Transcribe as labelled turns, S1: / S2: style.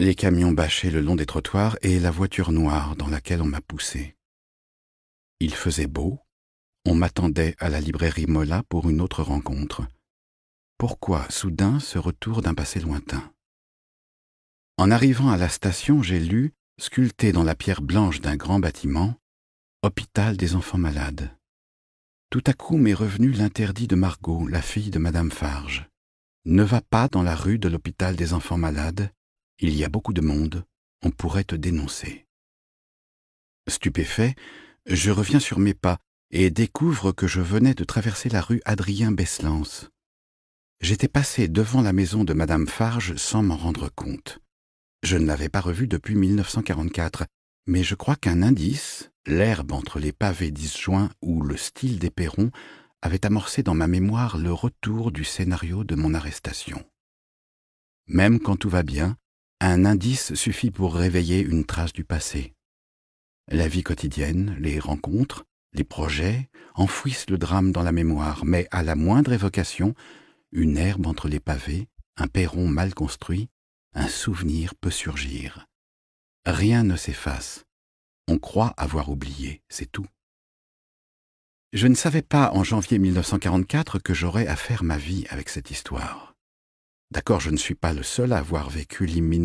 S1: Les camions bâchaient le long des trottoirs et la voiture noire dans laquelle on m'a poussé. Il faisait beau, on m'attendait à la librairie Mola pour une autre rencontre. Pourquoi soudain ce retour d'un passé lointain? En arrivant à la station, j'ai lu, sculpté dans la pierre blanche d'un grand bâtiment, « Hôpital des enfants malades ». Tout à coup m'est revenu l'interdit de Margot, la fille de Madame Farge. Ne va pas dans la rue de l'hôpital des enfants malades, il y a beaucoup de monde, on pourrait te dénoncer. Stupéfait, je reviens sur mes pas et découvre que je venais de traverser la rue Adrien-Beslance. J'étais passé devant la maison de Madame Farge sans m'en rendre compte. Je ne l'avais pas revue depuis 1944, mais je crois qu'un indice, l'herbe entre les pavés disjoints ou le style des perrons, avait amorcé dans ma mémoire le retour du scénario de mon arrestation. Même quand tout va bien, un indice suffit pour réveiller une trace du passé. La vie quotidienne, les rencontres, les projets enfouissent le drame dans la mémoire, mais à la moindre évocation, une herbe entre les pavés, un perron mal construit, un souvenir peut surgir. Rien ne s'efface. On croit avoir oublié, c'est tout. Je ne savais pas en janvier 1944 que j'aurais à faire ma vie avec cette histoire. D'accord, je ne suis pas le seul à avoir vécu l'imminence